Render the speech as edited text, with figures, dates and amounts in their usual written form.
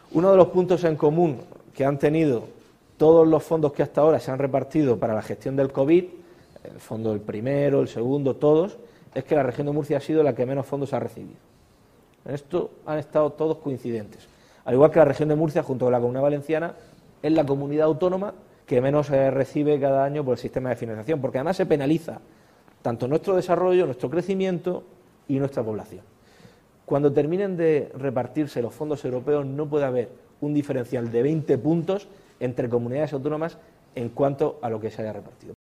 Uno de los puntos en común que han tenido todos los fondos que hasta ahora se han repartido para la gestión del COVID, el fondo del primero, el segundo, todos, es que la región de Murcia ha sido la que menos fondos ha recibido. En esto han estado todos coincidentes. Al igual que la región de Murcia, junto con la Comunidad Valenciana, es la comunidad autónoma que menos recibe cada año por el sistema de financiación, porque además se penaliza tanto nuestro desarrollo, nuestro crecimiento y nuestra población. Cuando terminen de repartirse los fondos europeos no puede haber un diferencial de 20 puntos entre comunidades autónomas en cuanto a lo que se haya repartido.